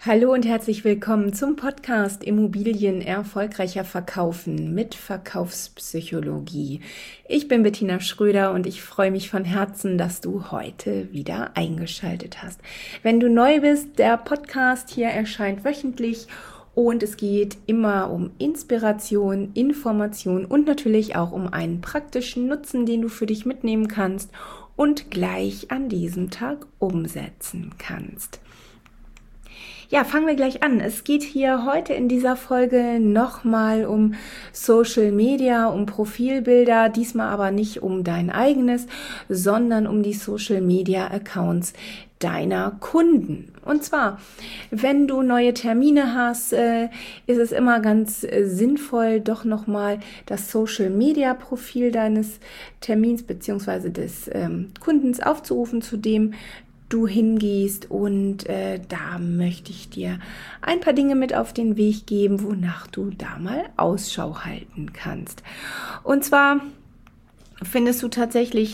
Hallo und herzlich willkommen zum Podcast Immobilien erfolgreicher verkaufen mit Verkaufspsychologie. Ich bin Bettina Schröder und ich freue mich von Herzen, dass du heute wieder eingeschaltet hast. Wenn du neu bist, der Podcast hier erscheint wöchentlich und es geht immer um Inspiration, Information und natürlich auch um einen praktischen Nutzen, den du für dich mitnehmen kannst und gleich an diesem Tag umsetzen kannst. Ja, fangen wir gleich an. Es geht hier heute in dieser Folge nochmal um Social Media, um Profilbilder, diesmal aber nicht um dein eigenes, sondern um die Social Media Accounts deiner Kunden. Und zwar, wenn du neue Termine hast, ist es immer ganz sinnvoll, doch nochmal das Social Media Profil deines Termins bzw. des Kundens aufzurufen, zu dem du hingehst, und da möchte ich dir ein paar Dinge mit auf den Weg geben, wonach du da mal Ausschau halten kannst. Und zwar findest du tatsächlich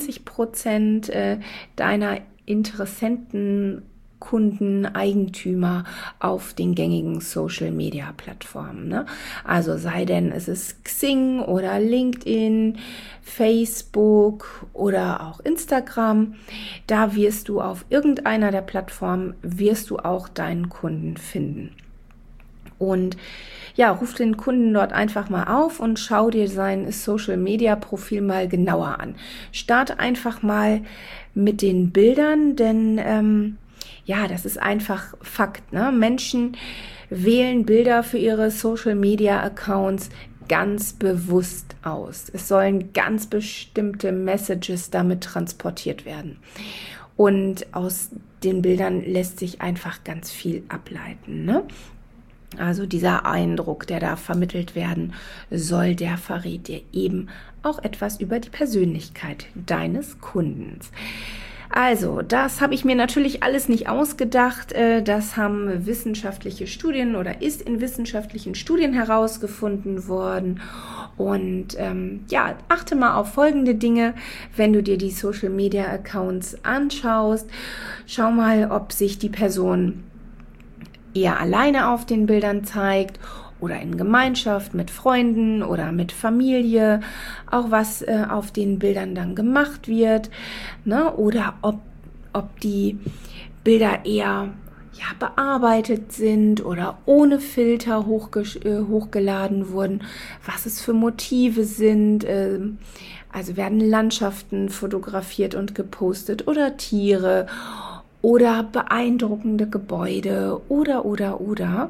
90% deiner Interessenten, Kunden, Eigentümer auf den gängigen Social-Media-Plattformen, ne? Also sei denn, es ist Xing oder LinkedIn, Facebook oder auch Instagram. Da wirst du auf irgendeiner der Plattformen, wirst du auch deinen Kunden finden. Und ja, ruf den Kunden dort einfach mal auf und schau dir sein Social-Media-Profil mal genauer an. Starte einfach mal mit den Bildern, denn ja, das ist einfach Fakt, ne? Menschen wählen Bilder für ihre Social-Media-Accounts ganz bewusst aus. Es sollen ganz bestimmte Messages damit transportiert werden. Und aus den Bildern lässt sich einfach ganz viel ableiten, ne? Also dieser Eindruck, der da vermittelt werden soll, der verrät dir eben auch etwas über die Persönlichkeit deines Kundens. Also, das habe ich mir natürlich alles nicht ausgedacht. Das haben wissenschaftliche Studien oder ist in wissenschaftlichen Studien herausgefunden worden. Und ja, achte mal auf folgende Dinge, wenn du dir die Social Media Accounts anschaust. Schau mal, ob sich die Person eher alleine auf den Bildern zeigt oder in Gemeinschaft mit Freunden oder mit Familie, auch was auf den Bildern dann gemacht wird, ne? Oder ob die Bilder eher bearbeitet sind oder ohne Filter hochgeladen wurden, was es für Motive sind, also werden Landschaften fotografiert und gepostet oder Tiere oder beeindruckende Gebäude oder.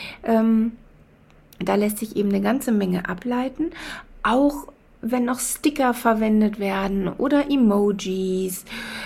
Da lässt sich eben eine ganze Menge ableiten, auch wenn noch Sticker verwendet werden oder Emojis.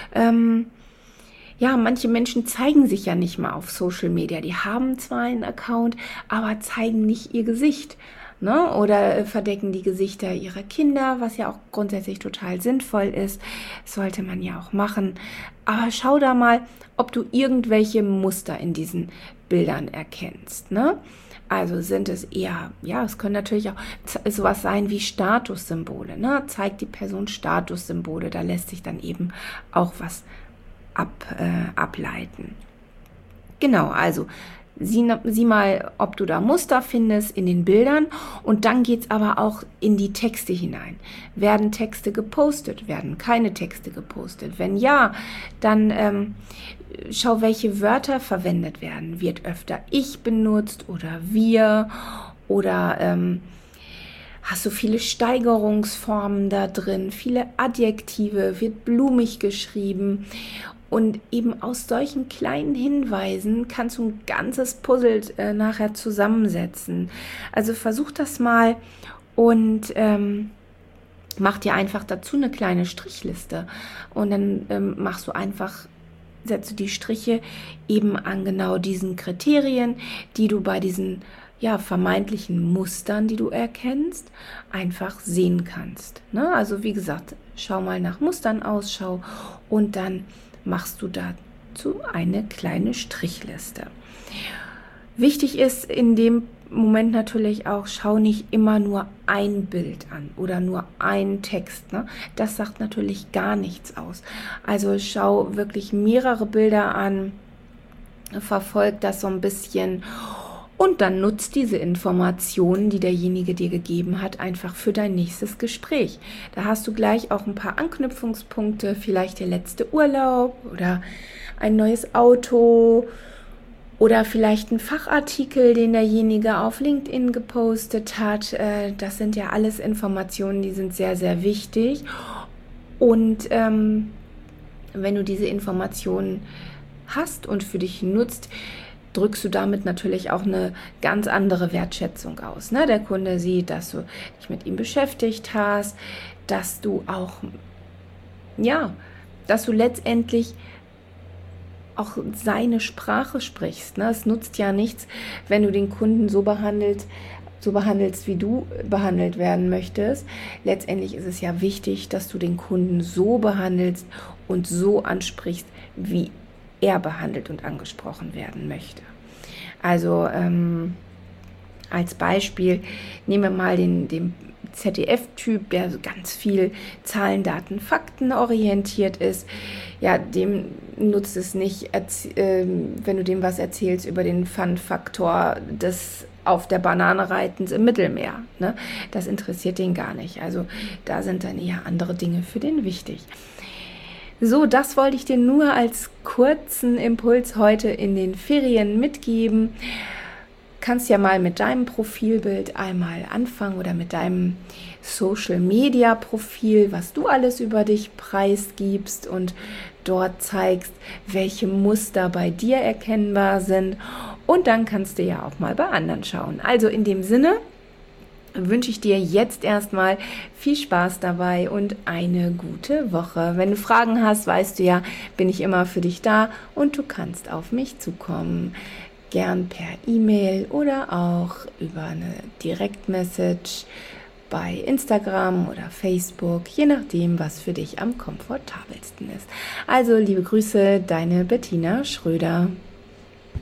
Ja, manche Menschen zeigen sich ja nicht mal auf Social Media. Die haben zwar einen Account, aber zeigen nicht ihr Gesicht, ne? Oder verdecken die Gesichter ihrer Kinder, was ja auch grundsätzlich total sinnvoll ist. Sollte man ja auch machen. Aber schau da mal, ob du irgendwelche Muster in diesen Bildern erkennst, ne? Also sind es eher, ja, es können natürlich auch sowas sein wie Statussymbole, ne? Zeigt die Person Statussymbole, da lässt sich dann eben auch was ableiten. Genau, also sieh mal, ob du da Muster findest in den Bildern, und dann geht's aber auch in die Texte hinein. Werden Texte gepostet? Werden keine Texte gepostet? Wenn ja, dann schau, welche Wörter verwendet werden. Wird öfter ich benutzt oder wir, oder hast du viele Steigerungsformen da drin, viele Adjektive, wird blumig geschrieben. Und eben aus solchen kleinen Hinweisen kannst du ein ganzes Puzzle nachher zusammensetzen. Also versuch das mal und mach dir einfach dazu eine kleine Strichliste. Und dann setze die Striche eben an genau diesen Kriterien, die du bei diesen vermeintlichen Mustern, die du erkennst, einfach sehen kannst, ne? Also wie gesagt, schau mal nach Mustern Ausschau und dann machst du dazu eine kleine Strichliste. Wichtig ist in dem Moment natürlich auch, schau nicht immer nur ein Bild an oder nur einen Text, ne? Das sagt natürlich gar nichts aus. Also schau wirklich mehrere Bilder an, verfolgt das so ein bisschen und dann nutzt diese Informationen, die derjenige dir gegeben hat, einfach für dein nächstes Gespräch. Da hast du gleich auch ein paar Anknüpfungspunkte, vielleicht der letzte Urlaub oder ein neues Auto oder vielleicht ein Fachartikel, den derjenige auf LinkedIn gepostet hat. Das sind ja alles Informationen, die sind sehr, sehr wichtig. Und wenn du diese Informationen hast und für dich nutzt, drückst du damit natürlich auch eine ganz andere Wertschätzung aus. Ne? Der Kunde sieht, dass du dich mit ihm beschäftigt hast, dass du auch, dass du letztendlich auch seine Sprache sprichst. Ne? Es nutzt ja nichts, wenn du den Kunden so behandelst, wie du behandelt werden möchtest. Letztendlich ist es ja wichtig, dass du den Kunden so behandelst und so ansprichst, wie er behandelt und angesprochen werden möchte. Also als Beispiel nehmen wir mal den ZDF-Typ, der ganz viel Zahlen, Daten, Fakten orientiert ist. Ja, dem nutzt es nicht, wenn du dem was erzählst über den Fun-Faktor des auf der Banane reitens im Mittelmeer. Ne? Das interessiert den gar nicht. Also da sind dann eher andere Dinge für den wichtig. So, das wollte ich dir nur als kurzen Impuls heute in den Ferien mitgeben. Kannst ja mal mit deinem Profilbild einmal anfangen oder mit deinem Social-Media-Profil, was du alles über dich preisgibst und dort zeigst, welche Muster bei dir erkennbar sind. Und dann kannst du ja auch mal bei anderen schauen. Also in dem Sinne wünsche ich dir jetzt erstmal viel Spaß dabei und eine gute Woche. Wenn du Fragen hast, weißt du ja, bin ich immer für dich da und du kannst auf mich zukommen. Gern per E-Mail oder auch über eine Direktmessage bei Instagram oder Facebook, je nachdem, was für dich am komfortabelsten ist. Also liebe Grüße, deine Bettina Schröder.